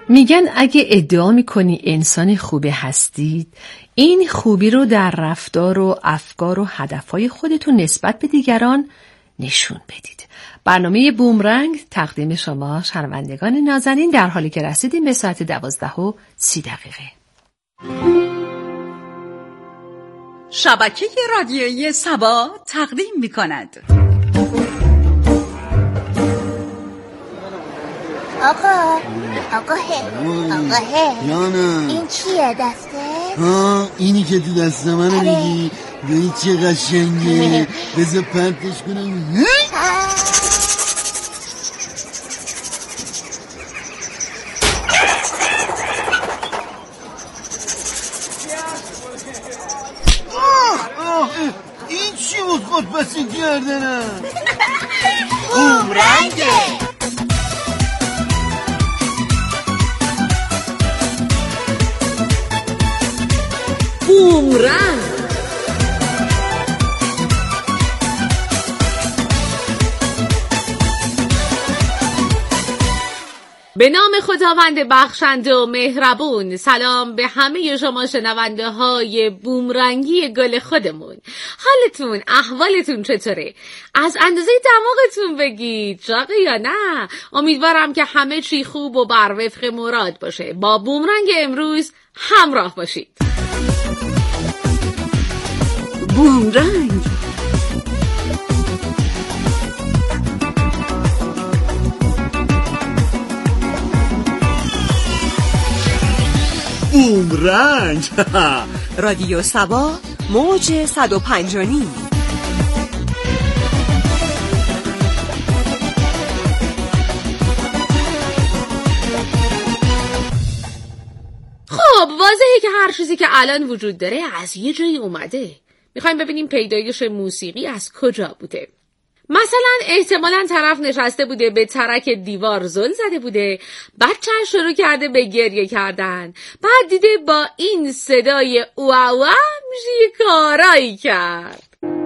میگن اگه ادعا میکنی انسان خوبی هستید، این خوبی رو در رفتار و افکار و هدفهای خودتون نسبت به دیگران نشون بدید. برنامه بومرنگ تقدیم شما شنوندگان نازنین در حالی که رسیدیم به ساعت 12:30. شبکه رادیویی سبا تقدیم می‌کند. آقا جانم، این چیه دسته؟ اینی که تو دست منو میگی؟ این چه قشنگه، بذار پرتش کنم. این چی بود خود پسی کردنم؟ بومرنگه. بومرنگ. به نام خداوند بخشنده و مهربون. سلام به همه شما شنونده های بومرنگی گل خودمون. حالتون، احوالتون چطوره؟ از اندازه دماغتون بگید چاقه یا نه؟ امیدوارم که همه چی خوب و بر وفق مراد باشه. با بومرنگ امروز همراه باشید. بومرنگ. بومرنگ. رادیو سبا موج 105.9. خب واضحه که هر چیزی که الان وجود داره از یه جایی اومده. میخوایم ببینیم پیدایش موسیقی از کجا بوده. مثلا احتمالاً طرف نشسته بوده به ترک دیوار زل زده بوده، بچه شروع کرده به گریه کردن، بعد دیده با این صدای اوه میشه کارایی کرد.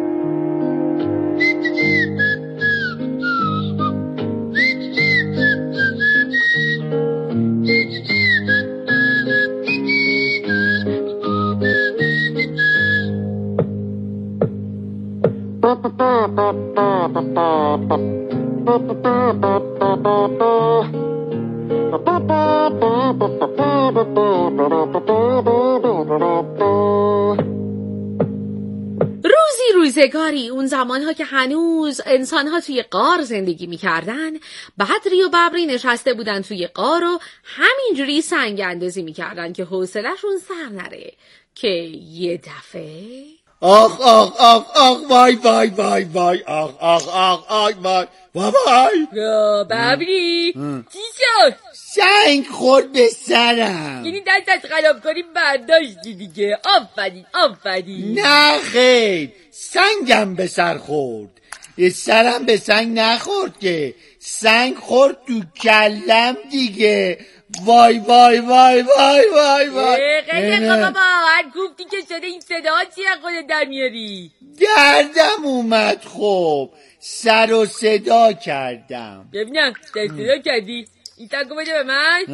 روزگاری اون زمانها که هنوز انسانها توی غار زندگی میکردن، بدری و ببری نشسته بودن توی غار و همینجوری سنگ اندازی میکردن که حوصله‌شون سر نره که یه دفعه آخ آخ آخ آخ وای وای وای وای آخ آخ آخ آخ وای وای وای. ببری چی شد؟ سنگ خورد به سرم. یعنی دستت خرابکاری برداشتی دیگه. آفرین. نه خیر، سنگم به سر خورد. سرم به سنگ نخورد که، سنگ خورد تو کلم دیگه. وای وای وای وای وای وای. خیلی خوبه بابا، هر گفتی که شده این صدا چیه خودت در میاری؟ دردم اومد. خب سر و صدا کردم. ببینم سر صدا کردی؟ این تنگو بده به من.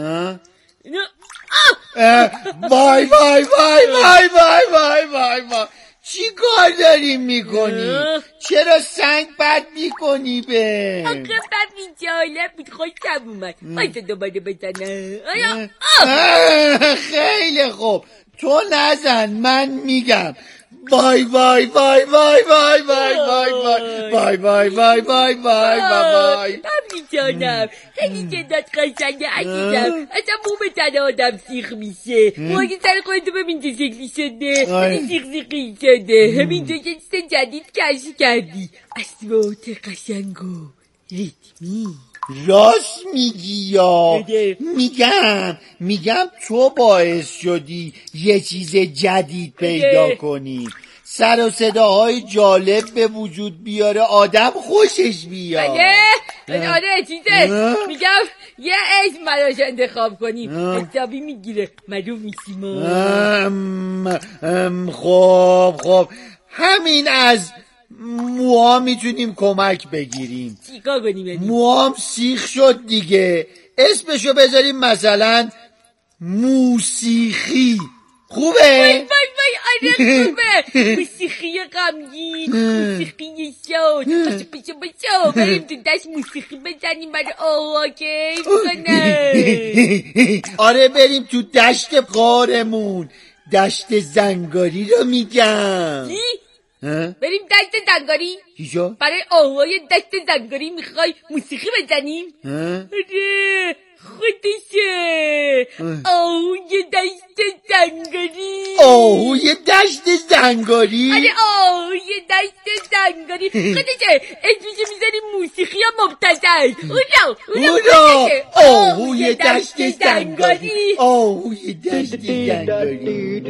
وای وای وای وای وای وای وای وای. چی کار داری میکنی؟ چرا سنگ بد میکنی به؟ آخه ببین جالب بود، خوشم اومد. بایسته دوباره بزنم. خیلی خوب، تو نزن، من میگم. وای وای وای وای وای وای وای وای وای وای وای وای وای. ببین جانم، خیلی جدت قشنگه عزیزم. اصلا بو به تن آدم سیخ میشه. ماگه سر خودتو ببین چه شکلی شده، سیخ سیخی شده. همینجا یه چیز جدید کشی کردی، اصوات قشنگ و ریتمی. راست میگی یا؟ میگم تو باعث شدی یه چیز جدید پیدا کنی، سر و صداهای جالب به وجود بیاره، آدم خوشش بیاد. آره چیزه. میگم یه اسم براش انتخاب کنیم، حسابی میگیره، معروف میشیم. خب همین از موها میتونیم کمک بگیریم. چیکار کنیم؟ موهام سیخ شد دیگه، اسمشو بذاریم مثلا موسیقی. خوبه؟ وای آره خوبه. موسیقی غمگین، موسیقی شاد. باشو بریم تو دشت موسیقی بزنیم برای آوا کیف کنه. آره بریم تو دشت غارمون. دشت زنگاری رو میگم. بریم دشت زنگاری؟ چیشو؟ برای آوای دشت زنگاری میخوای موسیقی بزنیم؟ آره خودشه. آهوی دشت زنگاری. آهوی دشت زنگاری؟ آره آهوی دشت زنگاری خودشه. اسمشو میزنیم موسیقی مبتذل. اونو آهوی دشت زنگاری. آهوی دشت زنگاری.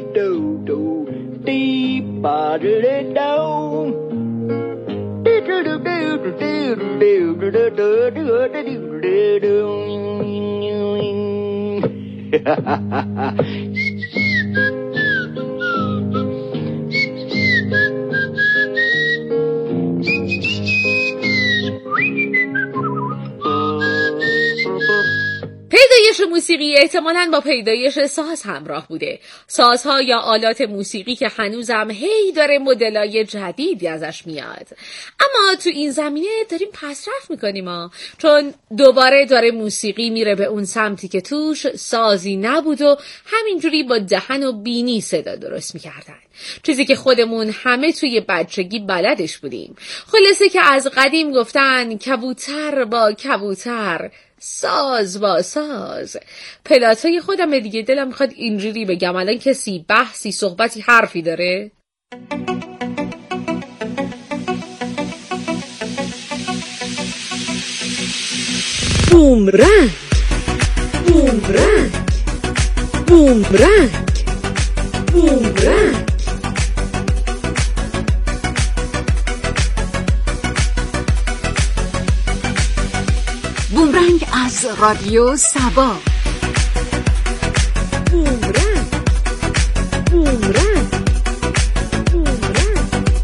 پیدایش موسیقی احتمالاً با پیدایش ساز همراه بوده. سازها یا آلات موسیقی که هنوزم هی داره مدلای جدیدی ازش میاد. اما تو این زمینه داریم پیشرفت میکنیم چون دوباره داره موسیقی میره به اون سمتی که توش سازی نبود و همینجوری با دهن و بینی صدا درست میکردن. چیزی که خودمون همه توی بچگی بلدش بودیم. خلاصه که از قدیم گفتن کبوتر با کبوتر، ساز با ساز. پلاتای خودم دیگه دلم میخواد اینجوری بگم. الان کسی بحثی صحبتی حرفی داره؟ بومرنگ بومرنگ بومرنگ بومرنگ. بومرنگ از رادیو سبا. بومرنگ بومرنگ بومرنگ.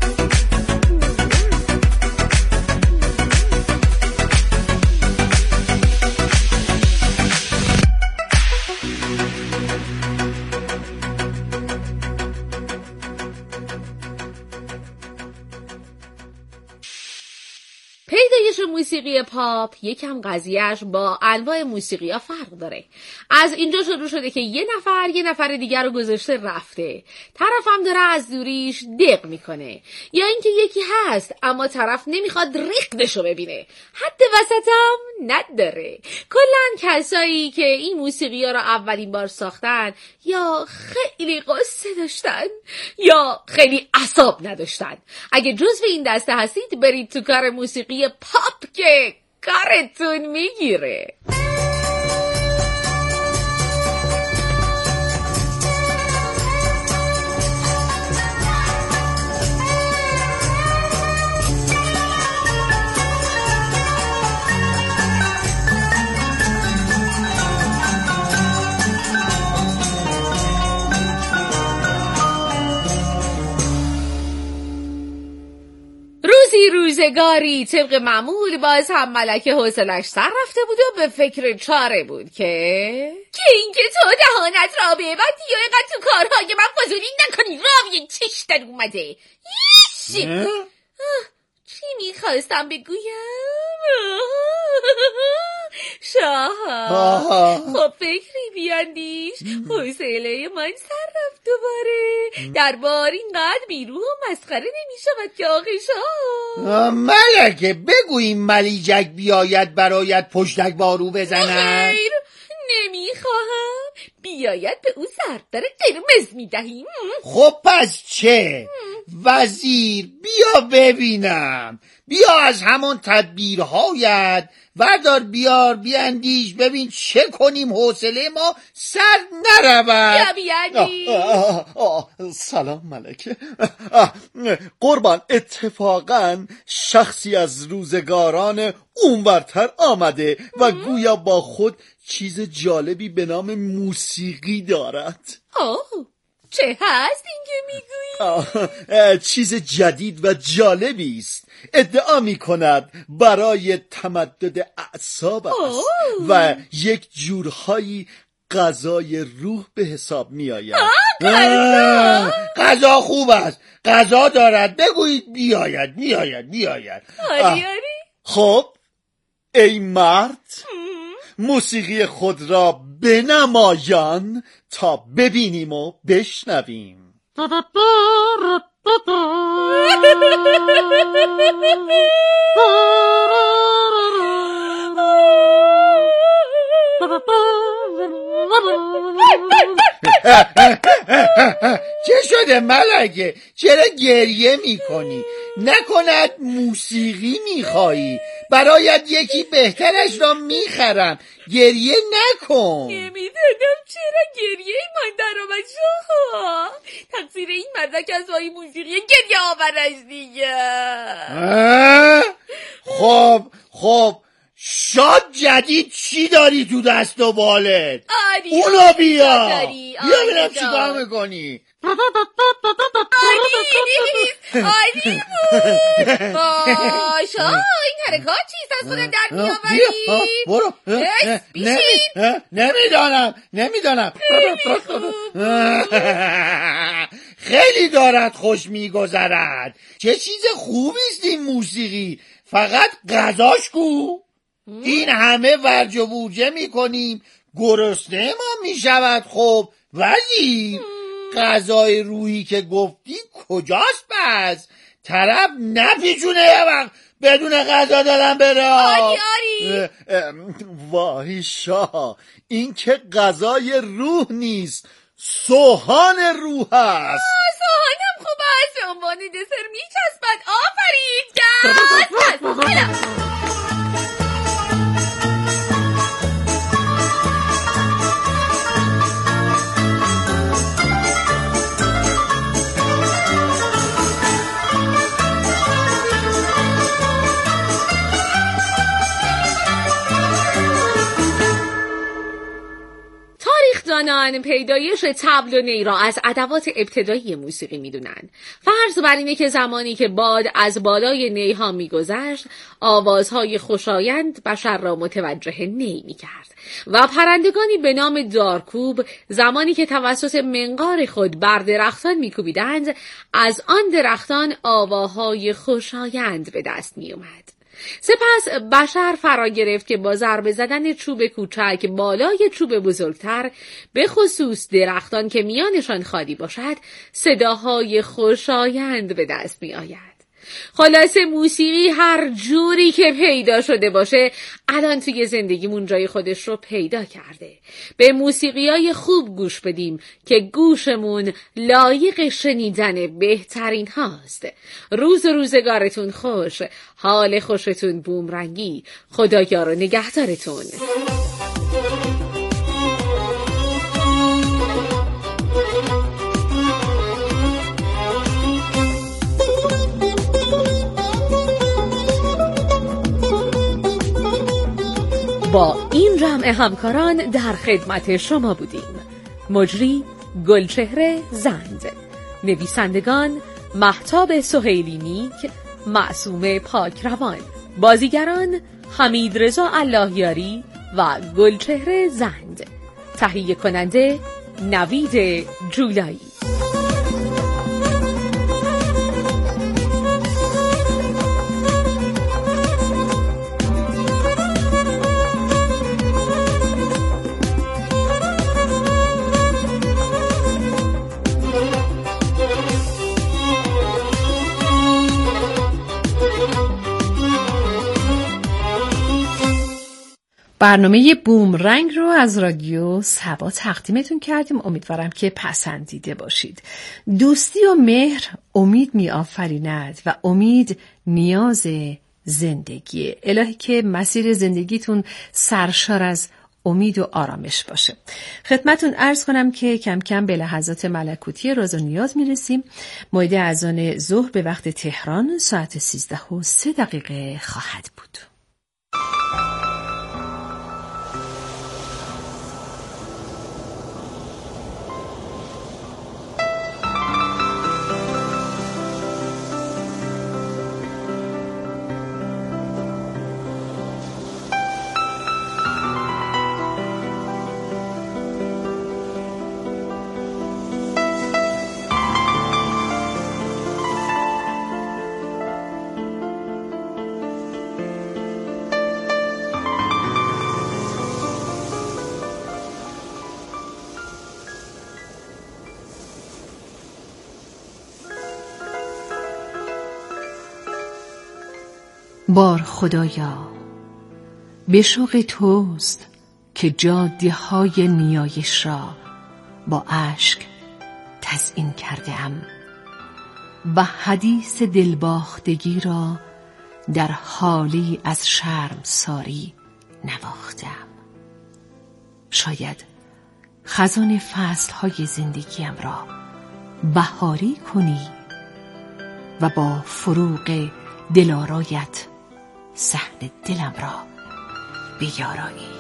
پیدایش موسیقی پاپ یکم قضیهش با انواع موسیقی ها فرق داره. از اینجا شروع شده که یه نفر دیگر رو گذاشته رفته. طرف هم داره از دوریش دق میکنه. یا اینکه یکی هست اما طرف نمیخواد ریختشو ببینه. حد وسط هم نداره. کلن کسایی که این موسیقی ها رو اولین بار ساختن یا خیلی قصه داشتن یا خیلی اعصاب نداشتن. اگه جزو این دسته هستید برید تو کار موسیقی پاپ که کارتون میگیره. روزگاری طبق معمول باز هم ملکه حوصلش سر رفته بود و به فکر چاره بود که اینکه تو دهانت را ببندی یا اینقدر تو کارهای من فضولی نکنی. راوی چش در اومده. چی میخواستم بگویم؟ شاها خب فکری بیاندیش. حوصله من سر رفت دوباره. دربار اینقدر بیروح و مسخره نمیشود که آقیشا. ملکه بگو این ملیجک بیاید برایت پشتک بارو بزنم. خیر نمیخواهم. بیاید به او سردر قرمز میدهیم. خب پس چه؟ وزیر بیا ببینم. بیا از همون تدبیرهایت وردار بیار بیاندیش ببین چه کنیم حوصله ما سر نرود. بیاندیش. سلام ملکه. قربان اتفاقا شخصی از روزگاران اونورتر آمده و گویا با خود چیز جالبی به نام موسیقی دارد. چه هست این که میگویی؟ چیز جدید و جالبی است. ادعا می کند برای تمدد اعصاب است و یک جورهایی غذای روح به حساب می آید. غذا خوب است، غذا دارد، بگویید بیاید. آری. خب ای مرد، موسیقی خود را بنمایان تا ببینیم و بشنویم. چه شده ملکه؟ چرا گریه میکنی؟ نکند موسیقی میخوایی؟ برایت یکی بهترش را میخرم، گریه نکن. نمیدونم چرا گریه من در آمد شما. تقصیر این مدرک از وای موسیقی گریه آورش دیگه. خب شاد جدید چی داری تو دست و بالت؟ اونو بیا ببینم چی کار میکنی. آری بود باشا. این حرکات چیست از خودت در میآوری؟ برو. نمیدانم. خیلی دارد خوش میگذرد. چه چیز خوبی است این موسیقی، فقط غذاش کو. این همه ورج و بورجه میکنیم، گرسنه ما میشود. خب ولی غذای روحی که گفتی کجاست پس؟ طرف نپیچونه یه وقت بدون غذا دادن بره. آری. وای شاه، این که غذای روح نیست، سوهان روح است. سوهانم خوب است، به عنوان دسر میچسبد. آفرین دست. تاریخ‌دانان پیدایش طبل و نی را از ادوات ابتدایی موسیقی می‌دونند. فرض بر اینه که زمانی که باد از بالای نی‌ها می‌گذشت، آوازهای خوشایند بشر را متوجه نی می‌کرد و پرندگانی به نام دارکوب زمانی که توسط منقار خود بر درختان می‌کوبیدند، از آن درختان آواهای خوشایند به دست می‌آمد. سپس بشر فرا گرفت که با ضربه زدن چوب کوچک بالای چوب بزرگتر، به خصوص درختان که میانشان خالی باشد، صداهای خوشایند به دست می آید. خلاصه موسیقی هر جوری که پیدا شده باشه الان توی زندگیمون جای خودش رو پیدا کرده. به موسیقیای خوب گوش بدیم که گوشمون لایق شنیدن بهترین هاست. روزگارتون خوش، حال خوشتون بومرنگی، خدا یار و نگهدارتون. با این جمع همکاران در خدمت شما بودیم. مجری گلچهره زند، نویسندگان مهتاب سهیلی نیک، معصومه پاکروان، بازیگران حمیدرضا اللهیاری و گلچهره زند، تهیه کننده نوید جولایی. برنامه بومرنگ رو از رادیو سبا تقدیمتون کردیم. امیدوارم که پسندیده باشید. دوستی و مهر امید می آفریند و امید نیاز زندگیه. الهی که مسیر زندگیتون سرشار از امید و آرامش باشه. خدمتون عرض کنم که کم کم به لحظات ملکوتی راز و نیاز می رسیم. موعد اذان ظهر به وقت تهران ساعت 13:03 خواهد بود. بار خدایا به شوق توست که جاده های نیایش را با اشک تزیین کردم و حدیث دلباختگی را در حالی از شرمساری نواختم. شاید خزان فصلهای زندگیم را بهاری کنی و با فروغ دلارایت صحن دلم را بیارایی.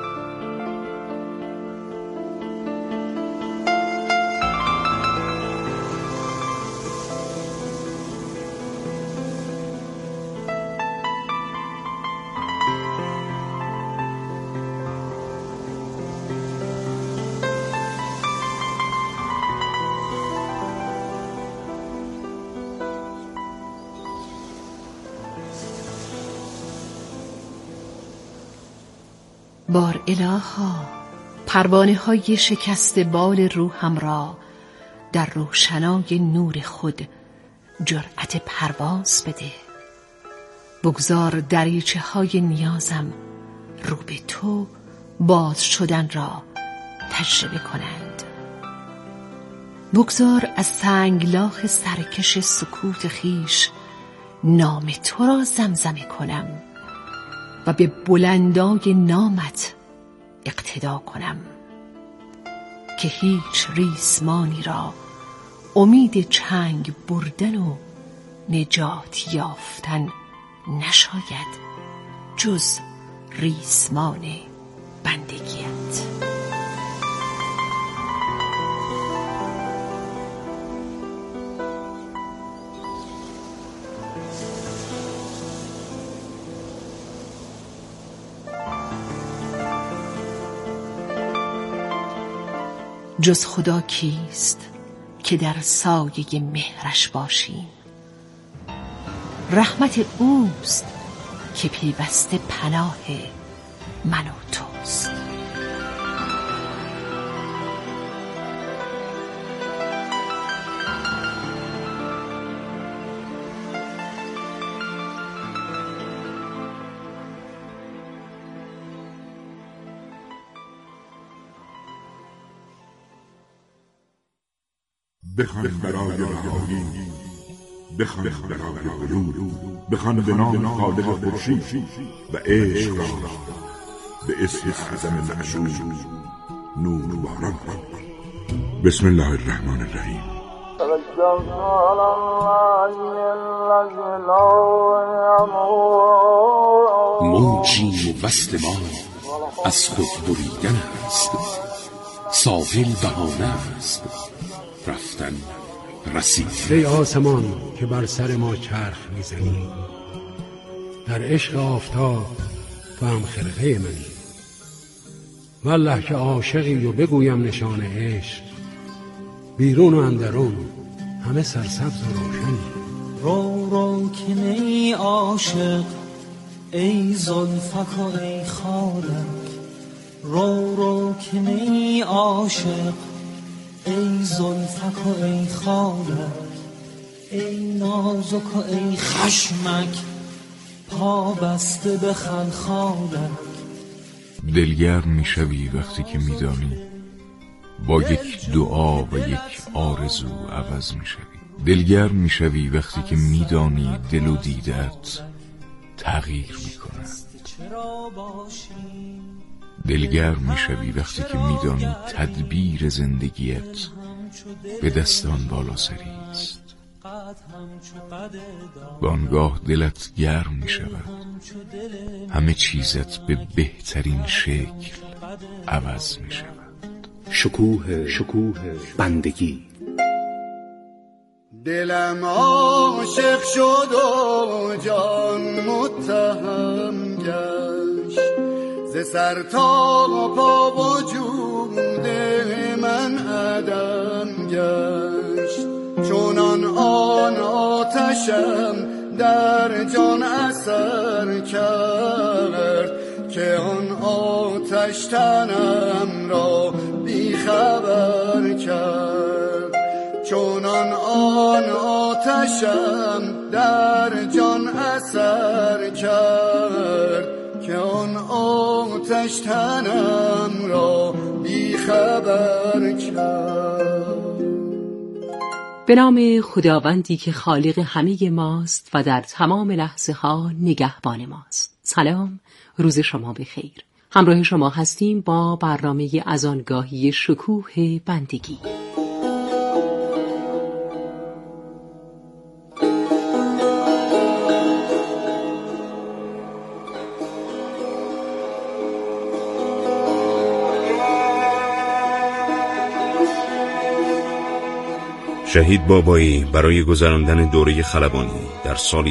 بار الها پروانه های شکست بال روحم را در روشنای نور خود جرأت پرواز بده. بگذار دریچه های نیازم رو به تو باز شدن را تجربه کنند. بگذار از سنگلاخ سرکش سکوت خیش نام تو را زمزمه کنم و به بلندای نامت اقتدا کنم که هیچ ریسمانی را امید چنگ بردن و نجات یافتن نشاید جز ریسمان بندگیت. جز خدا کیست که در سایه مهرش باشیم؟ رحمت اوست که پیوسته پناه من و توست. بخوان برای رهایی، بخوان برای بلود، بخوان به نام خالق خورشید و عشق را به اسم اعظم معشوق نور باران کن. بسم الله الرحمن الرحیم. موجی وصل ما از خود بریدن است، ساحل بهانه است، رفتن رسید. ای آسمان که بر سر ما چرخ میزنی، در عشق آفتاب تو هم خرقه منی. والله که عاشقی و بگویم نشان عشق، بیرون و اندرون همه سرسبز و روشنی. رو رو که نی عاشق ای زلفک و ای خالک، رو رو که نی عاشق ای زلفک و ای خالک، ای نازک و ای خشمک پا بسته به خلخالک. دلگرم میشوی وقتی که میدانی با یک دعا و یک آرزو عوض میشوی. دلگرم میشوی وقتی که میدانی دل و دیدت تغییر میکنند. دلگرم میشوی وقتی که میدانی تدبیر زندگیت به دستان بالا سری است. بانگاه دلت گرم میشود، همه چیزت به بهترین شکل عوض میشود. شکوه بندگی. دلم عاشق شد و جان متهم گشت، ز سر تا پا وجود من عدم گشت. چونان آن آتشم در جان اثر کرد، که آن آتش تنم را بیخبر کرد. چونان آن آتشم در جان اثر اثر کرد که آن آتش تنم را بیخبر کرد. به نام خداوندی که خالق همه ماست و در تمام لحظه ها نگهبان ماست. سلام، روز شما بخیر. همراه شما هستیم با برنامه از آنگاهی شکوه بندگی. شهید بابایی برای گذراندن دوره خلبانی در سال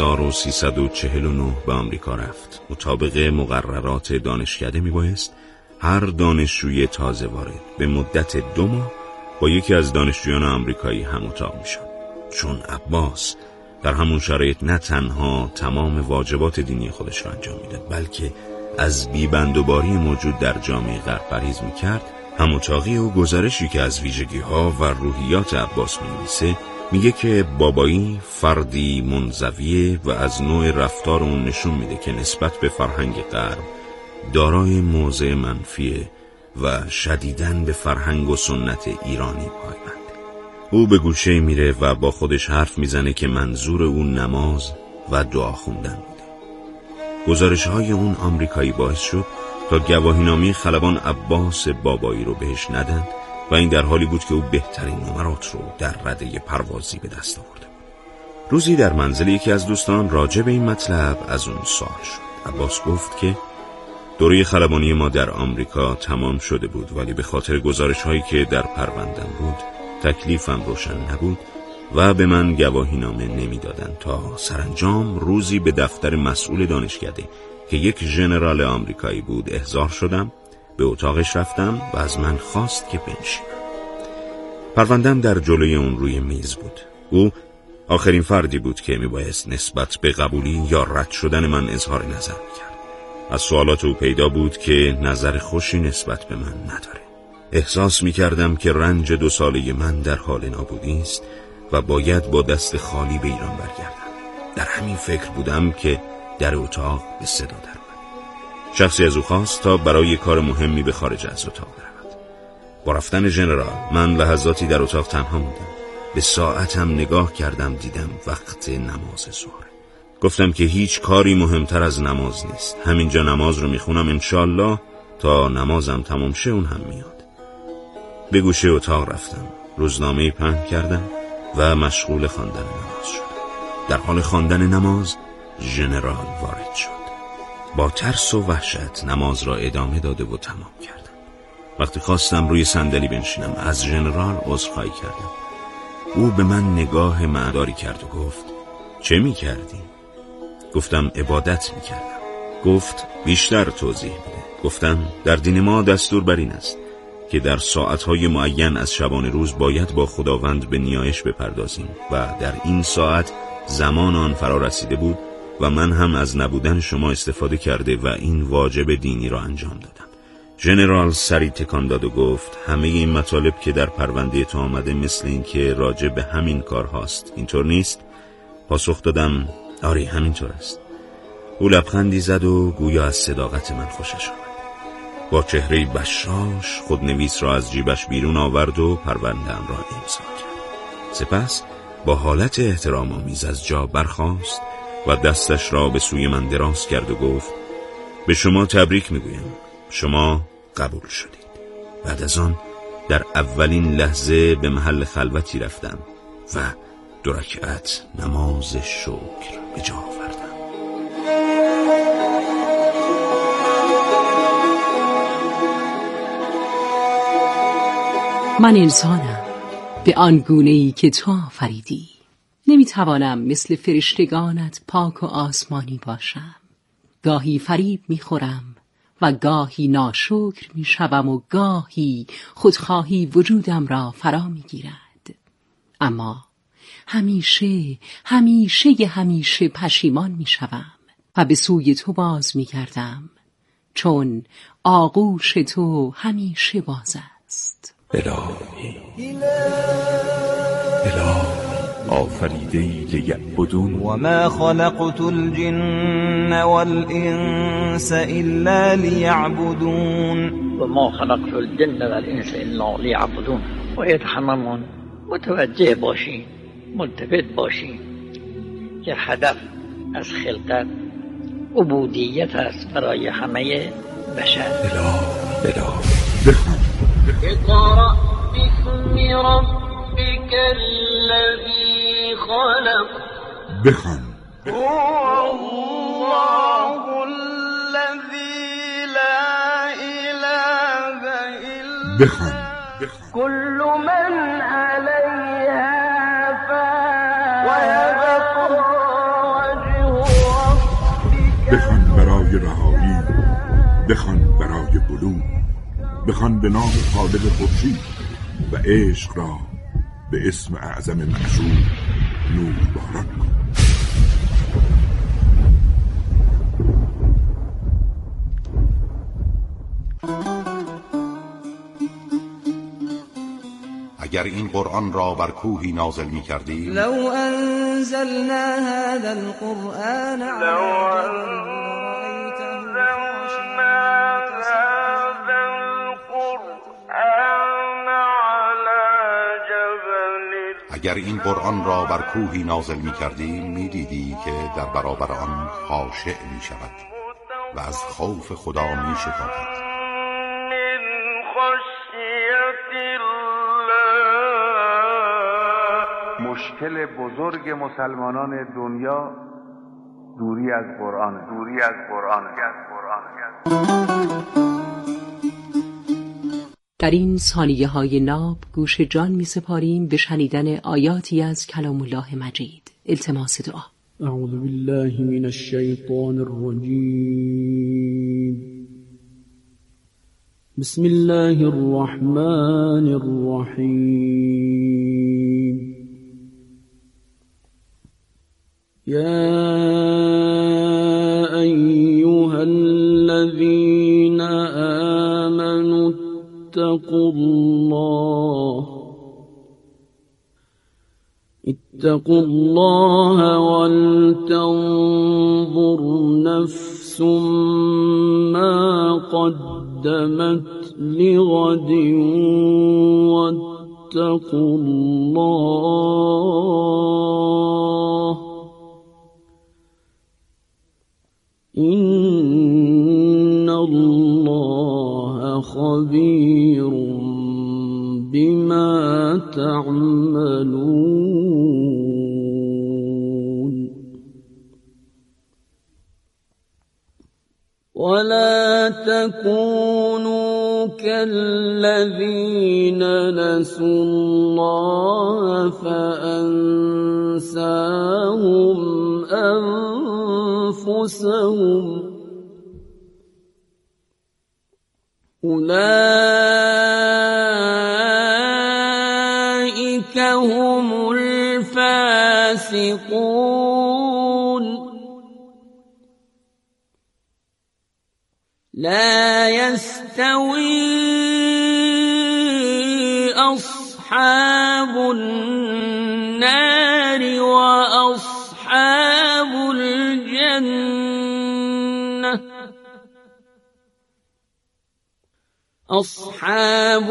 1349 به آمریکا رفت. مطابق مقررات دانشکده میبایست هر دانشجوی تازه وارد به مدت 2 ماه با یکی از دانشجویان آمریکایی هم اتاق میشد. چون عباس در همون شرایط نه تنها تمام واجبات دینی خودش را انجام میداد، بلکه از بی‌بندوباری موجود در جامعه غرب پرهیز میکرد، هم اتاقی و گزارشی که از ویژگی‌ها و روحیات عباس می‌نویسه میگه که بابایی فردی منزویه و از نوع رفتار اون نشون میده که نسبت به فرهنگ غرب دارای موضع منفیه و شدیداً به فرهنگ و سنت ایرانی پایبنده. او به گوشه میره و با خودش حرف میزنه که منظور اون نماز و دعا خوندن بوده. گزارش‌های اون آمریکایی باعث شد تا گواهینامه خلبان عباس بابایی رو بهش ندن و این در حالی بود که او بهترین نمرات رو در رده پروازی به دست آورده. روزی در منزل یکی از دوستان راجع به این مطلب از اون سوال شد. عباس گفت که دوره خلبانی ما در آمریکا تمام شده بود، ولی به خاطر گزارش‌هایی که در پروندم بود تکلیفم روشن نبود و به من گواهینامه نمیدادن تا سرانجام روزی به دفتر مسئول دانشکده که یک ژنرال آمریکایی بود احضار شدم. به اتاقش رفتم و از من خواست که بنشینم. پروندم در جلوی اون روی میز بود. او آخرین فردی بود که میبایست نسبت به قبولی یا رد شدن من اظهار نظر میکرد. از سوالات او پیدا بود که نظر خوشی نسبت به من نداره. احساس میکردم که رنج 2 ساله من در حال نابودی است و باید با دست خالی به ایران برگردم. در همین فکر بودم که در اتاق به صدا در اومد. شخصی از او خواست تا برای کار مهمی به خارج از اتاق برود. با رفتن ژنرال من لحظاتی در اتاق تنها موندم. به ساعتم نگاه کردم، دیدم وقت نماز ظهر. گفتم که هیچ کاری مهمتر از نماز نیست. همینجا نماز رو میخونم، انشالله تا نمازم تمام شه اون هم میاد. به گوشه اتاق رفتم، روزنامه پهن کردم و مشغول خواندن نماز شدم. در حال خواندن نماز ژنرال وارد شد. با ترس و وحشت نماز را ادامه داده و تمام کردم. وقتی خواستم روی صندلی بنشینم از ژنرال عذرخواهی کردم. او به من نگاه معناداری کرد و گفت چه می کردی؟ گفتم عبادت می کردم. گفت بیشتر توضیح بده. گفتم در دین ما دستور بر این است که در ساعتهای معین از شبانه روز باید با خداوند به نیایش بپردازیم و در این ساعت زمان آن فرا رسیده بود و من هم از نبودن شما استفاده کرده و این واجب دینی را انجام دادم. ژنرال سری تکان داد و گفت همه این مطالب که در پرونده تو آمده مثل این که راجع به همین کار هاست، اینطور نیست؟ پاسخ دادم آری همینطور است. او لبخندی زد و گویا از صداقت من خوشش آمد. با چهره بشاش خودنویس را از جیبش بیرون آورد و پرونده‌ام را امضا کرد. سپس با حالت احترام آمیز از جا برخاست و دستش را به سوی من دراز کرد و گفت به شما تبریک میگویم، شما قبول شدید. بعد از آن در اولین لحظه به محل خلوتی رفتم و 2 رکعت نماز شکر به جا آوردم. من انسانم به آن گونه‌ای که تو آفریدی. نمیتوانم مثل فرشتگانت پاک و آسمانی باشم. گاهی فریب میخورم و گاهی ناشکر میشوم و گاهی خودخواهی وجودم را فرا میگیرد. اما همیشه پشیمان میشوم و به سوی تو باز میگردم، چون آغوش تو همیشه باز است. الهی آفریده‌ای لیعبدون وما خلقت الجن والإنس إلا ليعبدون وما خلقت الجن والإنس إلا ليعبدون. باید هممون متوجه باشیم، ملتفت باشیم که هدف از خلقت عبودیت است برای همه بشر. بلا اقرأ باسم ربك الذي خلق. بخوان. هو الله الذي لا إله إلا بخوان. كل من عليها فان ويبقى وجه ربك. بخوان برای رهایی، بخوان برای بلوغ، بخوان به نام خالق خورشید و عشق را به اسم اعظم معشوق نور باران کن. اگر این قرآن را بر کوهی نازل می کردیم، لو انزلنا هذا القرآن اگر این قرآن را بر کوهی نازل می کردیم می دیدی که در برابر آن خاشع می شود و از خوف خدا می شتابد. مشکل بزرگ مسلمانان دنیا دوری از قرآن. در این ثانیه‌های ناب گوش جان می سپاریم به شنیدن آیاتی از کلام الله مجید. التماس دعا. اعوذ بالله من الشیطان الرجیم. بسم الله الرحمن الرحیم. یا ایها الذین آمنوا اتقوا الله ولتنظر نفس ما قدمت لغد واتقوا الله إن الله خبير بما تعملون. ولا تكونوا كالذين نسوا الله فأنساهم أنفسهم أولئك هم الفاسقون. لا يستوي أصحاب النار وأصحاب الجنة. أصحاب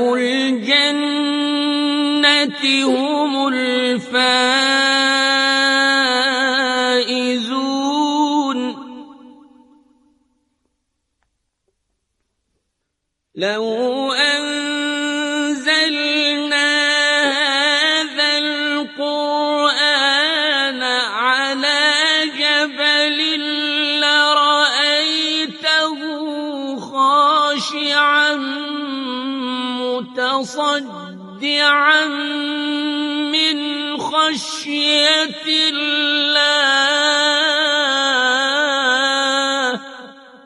الجنة هم الفائزون. لو أنزلنا هذا القرآن على جبل لرأيته خاشعا متصدعا من خشية الله